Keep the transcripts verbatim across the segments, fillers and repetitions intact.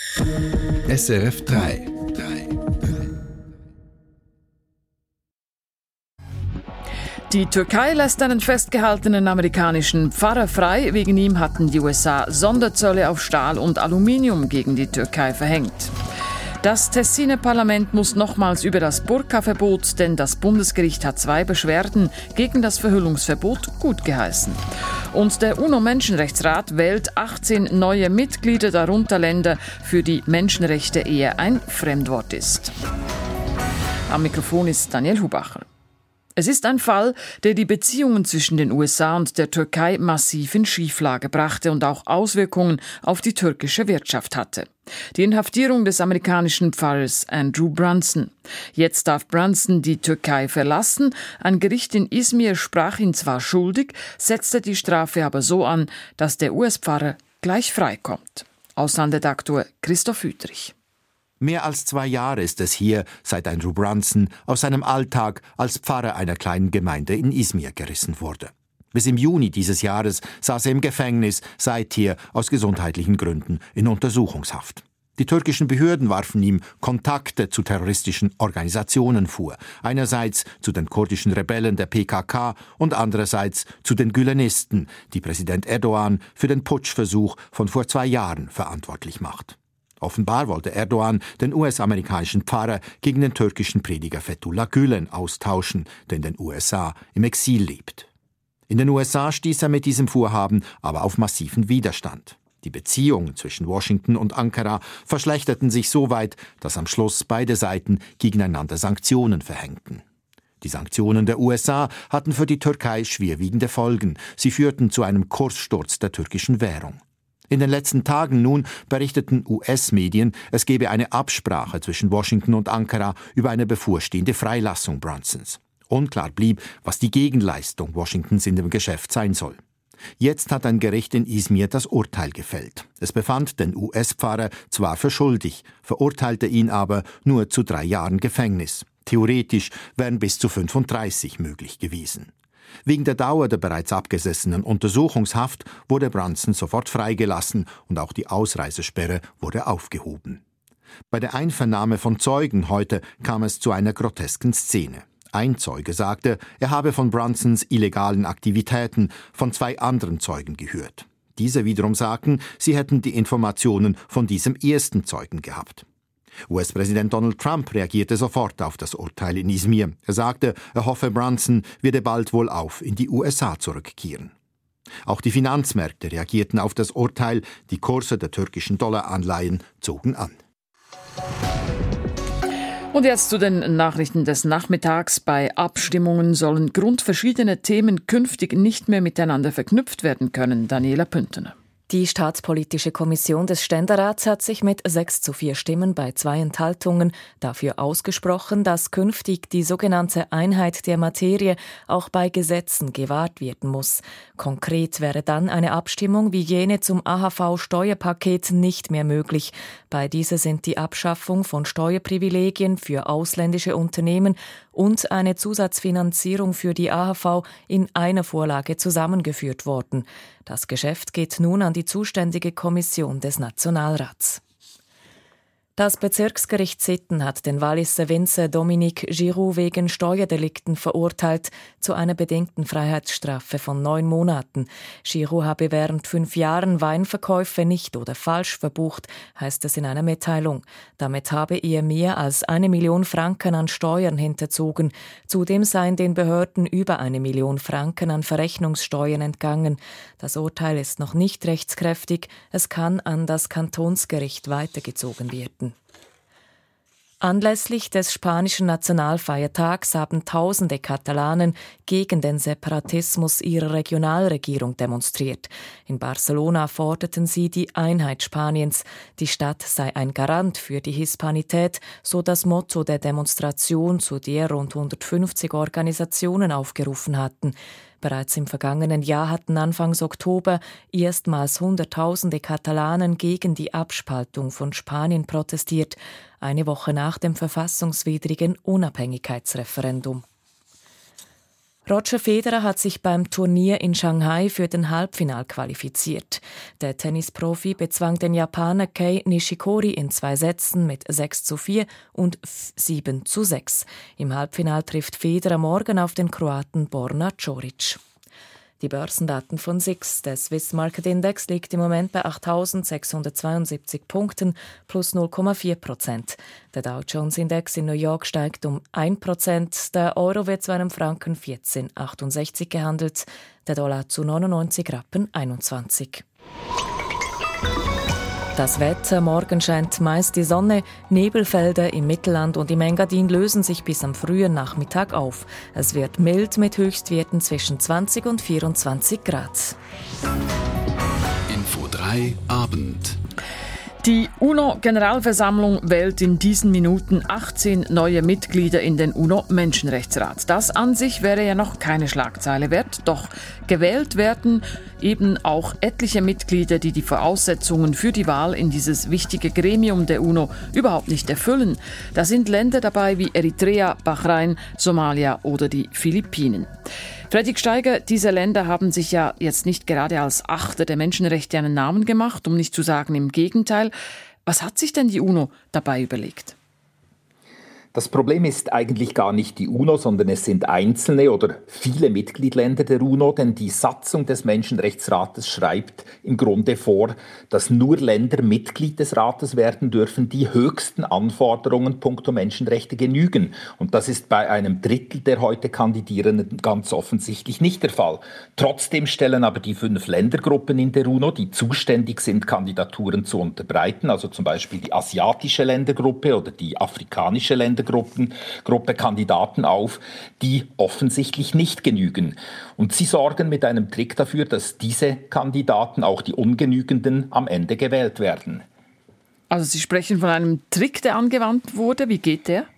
S R F drei. Die Türkei lässt einen festgehaltenen amerikanischen Pfarrer frei. Wegen ihm hatten die U S A Sonderzölle auf Stahl und Aluminium gegen die Türkei verhängt. Das Tessiner Parlament muss nochmals über das Burka-Verbot, denn das Bundesgericht hat zwei Beschwerden gegen das Verhüllungsverbot gutgeheißen. Und der UNO-Menschenrechtsrat wählt achtzehn neue Mitglieder, darunter Länder, für die Menschenrechte eher ein Fremdwort ist. Am Mikrofon ist Daniel Hubacher. Es ist ein Fall, der die Beziehungen zwischen den U S A und der Türkei massiv in Schieflage brachte und auch Auswirkungen auf die türkische Wirtschaft hatte. Die Inhaftierung des amerikanischen Pfarrers Andrew Brunson. Jetzt darf Brunson die Türkei verlassen. Ein Gericht in Izmir sprach ihn zwar schuldig, setzte die Strafe aber so an, dass der U S-Pfarrer gleich freikommt. Auslandredaktor Christoph Hüterich. Mehr als zwei Jahre ist es hier, seit Andrew Brunson aus seinem Alltag als Pfarrer einer kleinen Gemeinde in Izmir gerissen wurde. Bis im Juni dieses Jahres saß er im Gefängnis, seither aus gesundheitlichen Gründen in Untersuchungshaft. Die türkischen Behörden warfen ihm Kontakte zu terroristischen Organisationen vor. Einerseits zu den kurdischen Rebellen der P K K und andererseits zu den Gülenisten, die Präsident Erdogan für den Putschversuch von vor zwei Jahren verantwortlich macht. Offenbar wollte Erdogan den U S-amerikanischen Pfarrer gegen den türkischen Prediger Fethullah Gülen austauschen, der in den U S A im Exil lebt. In den U S A stieß er mit diesem Vorhaben aber auf massiven Widerstand. Die Beziehungen zwischen Washington und Ankara verschlechterten sich so weit, dass am Schluss beide Seiten gegeneinander Sanktionen verhängten. Die Sanktionen der U S A hatten für die Türkei schwerwiegende Folgen. Sie führten zu einem Kurssturz der türkischen Währung. In den letzten Tagen nun berichteten U S-Medien, es gebe eine Absprache zwischen Washington und Ankara über eine bevorstehende Freilassung Brunsons. Unklar blieb, was die Gegenleistung Washingtons in dem Geschäft sein soll. Jetzt hat ein Gericht in Izmir das Urteil gefällt. Es befand den U S-Pfarrer zwar für schuldig, verurteilte ihn aber nur zu drei Jahren Gefängnis. Theoretisch wären bis zu fünfunddreißig möglich gewesen. Wegen der Dauer der bereits abgesessenen Untersuchungshaft wurde Brunson sofort freigelassen und auch die Ausreisesperre wurde aufgehoben. Bei der Einvernahme von Zeugen heute kam es zu einer grotesken Szene. Ein Zeuge sagte, er habe von Brunsons illegalen Aktivitäten von zwei anderen Zeugen gehört. Diese wiederum sagten, sie hätten die Informationen von diesem ersten Zeugen gehabt. U S-Präsident Donald Trump reagierte sofort auf das Urteil in Izmir. Er sagte, er hoffe, Brunson werde bald wohlauf in die U S A zurückkehren. Auch die Finanzmärkte reagierten auf das Urteil. Die Kurse der türkischen Dollaranleihen zogen an. Und jetzt zu den Nachrichten des Nachmittags. Bei Abstimmungen sollen grundverschiedene Themen künftig nicht mehr miteinander verknüpft werden können. Daniela Püntener. Die Staatspolitische Kommission des Ständerats hat sich mit sechs zu vier Stimmen bei zwei Enthaltungen dafür ausgesprochen, dass künftig die sogenannte Einheit der Materie auch bei Gesetzen gewahrt werden muss. Konkret wäre dann eine Abstimmung wie jene zum A H V-Steuerpaket nicht mehr möglich. Bei dieser sind die Abschaffung von Steuerprivilegien für ausländische Unternehmen und eine Zusatzfinanzierung für die A H V in einer Vorlage zusammengeführt worden. Das Geschäft geht nun an die zuständige Kommission des Nationalrats. Das Bezirksgericht Sitten hat den Walliser Winzer Dominique Giroux wegen Steuerdelikten verurteilt zu einer bedingten Freiheitsstrafe von neun Monaten. Giroux habe während fünf Jahren Weinverkäufe nicht oder falsch verbucht, heißt es in einer Mitteilung. Damit habe er mehr als eine Million Franken an Steuern hinterzogen. Zudem seien den Behörden über eine Million Franken an Verrechnungssteuern entgangen. Das Urteil ist noch nicht rechtskräftig. Es kann an das Kantonsgericht weitergezogen werden. Anlässlich des spanischen Nationalfeiertags haben tausende Katalanen gegen den Separatismus ihrer Regionalregierung demonstriert. In Barcelona forderten sie die Einheit Spaniens. Die Stadt sei ein Garant für die Hispanität, so das Motto der Demonstration, zu der rund hundertfünfzig Organisationen aufgerufen hatten. Bereits im vergangenen Jahr hatten Anfangs Oktober erstmals Hunderttausende Katalanen gegen die Abspaltung von Spanien protestiert, eine Woche nach dem verfassungswidrigen Unabhängigkeitsreferendum. Roger Federer hat sich beim Turnier in Shanghai für den Halbfinal qualifiziert. Der Tennisprofi bezwang den Japaner Kei Nishikori in zwei Sätzen mit sechs zu vier und sieben zu sechs. Im Halbfinal trifft Federer morgen auf den Kroaten Borna Coric. Die Börsendaten von S I X. Der Swiss Market Index liegt im Moment bei achttausendsechshundertzweiundsiebzig Punkten, plus null Komma vier Prozent. Der Dow Jones Index in New York steigt um ein Prozent. Der Euro wird zu einem Franken vierzehn Komma achtundsechzig gehandelt, der Dollar zu neunundneunzig Rappen einundzwanzig. Das Wetter: Morgen scheint meist die Sonne. Nebelfelder im Mittelland und im Engadin lösen sich bis am frühen Nachmittag auf. Es wird mild mit Höchstwerten zwischen zwanzig und vierundzwanzig Grad. Info drei Abend. Die UNO-Generalversammlung wählt in diesen Minuten achtzehn neue Mitglieder in den UNO-Menschenrechtsrat. Das an sich wäre ja noch keine Schlagzeile wert, doch gewählt werden eben auch etliche Mitglieder, die die Voraussetzungen für die Wahl in dieses wichtige Gremium der UNO überhaupt nicht erfüllen. Da sind Länder dabei wie Eritrea, Bahrain, Somalia oder die Philippinen. Fredrik Steiger, diese Länder haben sich ja jetzt nicht gerade als Achter der Menschenrechte einen Namen gemacht, um nicht zu sagen im Gegenteil. Was hat sich denn die UNO dabei überlegt? Das Problem ist eigentlich gar nicht die UNO, sondern es sind einzelne oder viele Mitgliedsländer der UNO, denn die Satzung des Menschenrechtsrates schreibt im Grunde vor, dass nur Länder Mitglied des Rates werden dürfen, die höchsten Anforderungen punkto Menschenrechte genügen. Und das ist bei einem Drittel der heute Kandidierenden ganz offensichtlich nicht der Fall. Trotzdem stellen aber die fünf Ländergruppen in der UNO, die zuständig sind, Kandidaturen zu unterbreiten, also zum Beispiel die asiatische Ländergruppe oder die afrikanische Ländergruppe, Gruppen, Gruppe Kandidaten auf, die offensichtlich nicht genügen. Und sie sorgen mit einem Trick dafür, dass diese Kandidaten, auch die ungenügenden, am Ende gewählt werden. Also Sie sprechen von einem Trick, der angewandt wurde. Wie geht der?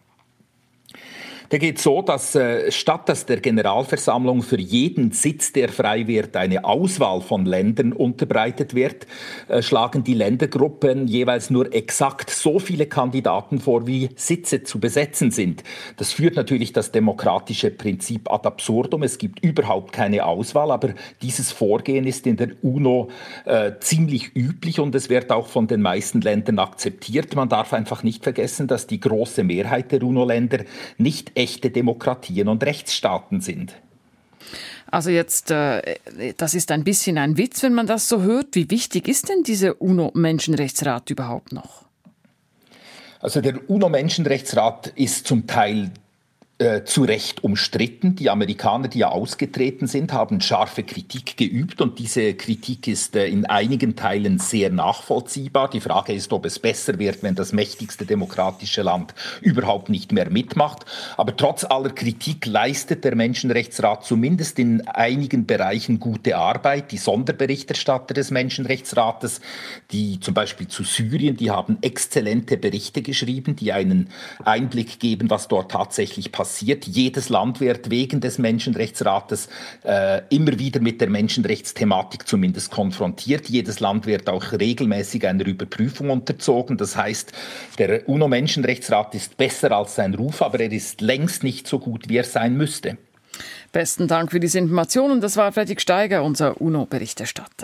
Der geht so, dass äh, statt dass der Generalversammlung für jeden Sitz, der frei wird, eine Auswahl von Ländern unterbreitet wird, äh, schlagen die Ländergruppen jeweils nur exakt so viele Kandidaten vor, wie Sitze zu besetzen sind. Das führt natürlich das demokratische Prinzip ad absurdum. Es gibt überhaupt keine Auswahl, aber dieses Vorgehen ist in der UNO äh, ziemlich üblich und es wird auch von den meisten Ländern akzeptiert. Man darf einfach nicht vergessen, dass die große Mehrheit der UNO-Länder nicht echte Demokratien und Rechtsstaaten sind. Also jetzt, äh, das ist ein bisschen ein Witz, wenn man das so hört. Wie wichtig ist denn dieser UNO-Menschenrechtsrat überhaupt noch? Also der UNO-Menschenrechtsrat ist zum Teil Äh, zu Recht umstritten. Die Amerikaner, die ja ausgetreten sind, haben scharfe Kritik geübt und diese Kritik ist äh, in einigen Teilen sehr nachvollziehbar. Die Frage ist, ob es besser wird, wenn das mächtigste demokratische Land überhaupt nicht mehr mitmacht. Aber trotz aller Kritik leistet der Menschenrechtsrat zumindest in einigen Bereichen gute Arbeit. Die Sonderberichterstatter des Menschenrechtsrates, die zum Beispiel zu Syrien, die haben exzellente Berichte geschrieben, die einen Einblick geben, was dort tatsächlich passiert. Jedes Land wird wegen des Menschenrechtsrates äh, immer wieder mit der Menschenrechtsthematik zumindest konfrontiert. Jedes Land wird auch regelmäßig einer Überprüfung unterzogen. Das heißt, der UNO-Menschenrechtsrat ist besser als sein Ruf, aber er ist längst nicht so gut, wie er sein müsste. Besten Dank für diese Informationen. Das war Fredrik Steiger, unser UNO-Berichterstatter.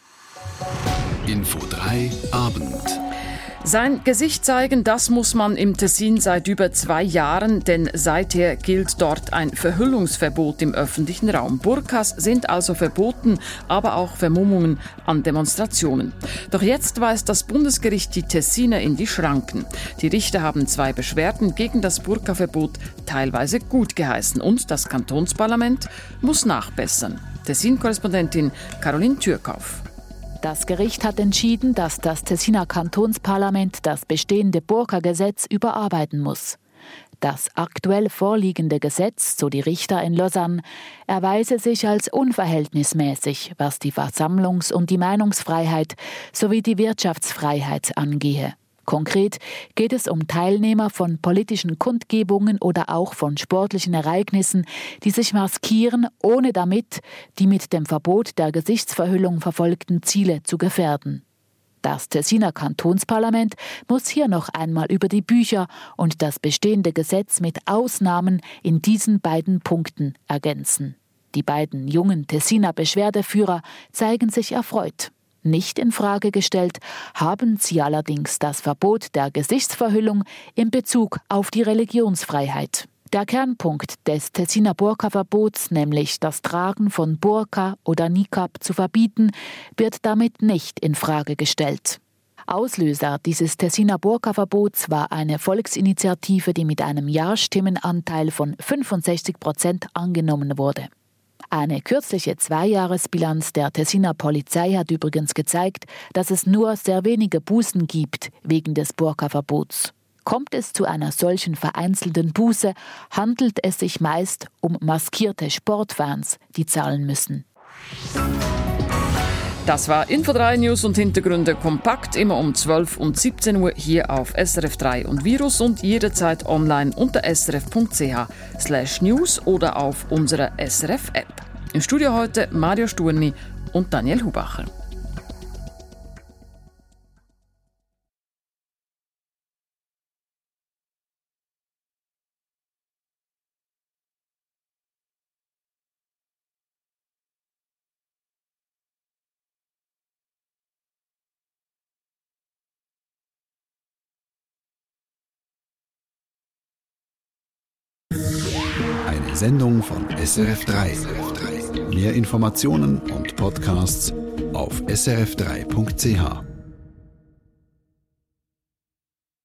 Info drei Abend. Sein Gesicht zeigen, das muss man im Tessin seit über zwei Jahren, denn seither gilt dort ein Verhüllungsverbot im öffentlichen Raum. Burkas sind also verboten, aber auch Vermummungen an Demonstrationen. Doch jetzt weist das Bundesgericht die Tessiner in die Schranken. Die Richter haben zwei Beschwerden gegen das Burka-Verbot teilweise gut geheißen und das Kantonsparlament muss nachbessern. Tessin-Korrespondentin Caroline Türkauf. Das Gericht hat entschieden, dass das Tessiner Kantonsparlament das bestehende Burka-Gesetz überarbeiten muss. Das aktuell vorliegende Gesetz, so die Richter in Lausanne, erweise sich als unverhältnismäßig, was die Versammlungs- und die Meinungsfreiheit sowie die Wirtschaftsfreiheit angehe. Konkret geht es um Teilnehmer von politischen Kundgebungen oder auch von sportlichen Ereignissen, die sich maskieren, ohne damit die mit dem Verbot der Gesichtsverhüllung verfolgten Ziele zu gefährden. Das Tessiner Kantonsparlament muss hier noch einmal über die Bücher und das bestehende Gesetz mit Ausnahmen in diesen beiden Punkten ergänzen. Die beiden jungen Tessiner Beschwerdeführer zeigen sich erfreut. Nicht in Frage gestellt haben sie allerdings das Verbot der Gesichtsverhüllung in Bezug auf die Religionsfreiheit. Der Kernpunkt des Tessiner Burka-Verbots, nämlich das Tragen von Burka oder Niqab zu verbieten, wird damit nicht in Frage gestellt. Auslöser dieses Tessiner Burka-Verbots war eine Volksinitiative, die mit einem Ja-Stimmenanteil von fünfundsechzig Prozent angenommen wurde. Eine kürzliche Zweijahresbilanz der Tessiner Polizei hat übrigens gezeigt, dass es nur sehr wenige Bußen gibt wegen des Burka-Verbots. Kommt es zu einer solchen vereinzelten Buße, handelt es sich meist um maskierte Sportfans, die zahlen müssen. Das war Info drei News und Hintergründe kompakt, immer um zwölf und siebzehn Uhr hier auf S R F drei und Virus und jederzeit online unter s r f punkt c h slash news oder auf unserer S R F-App. Im Studio heute Mario Sturni und Daniel Hubacher. Eine Sendung von S R F drei. Mehr Informationen und Podcasts auf s r f drei punkt c h.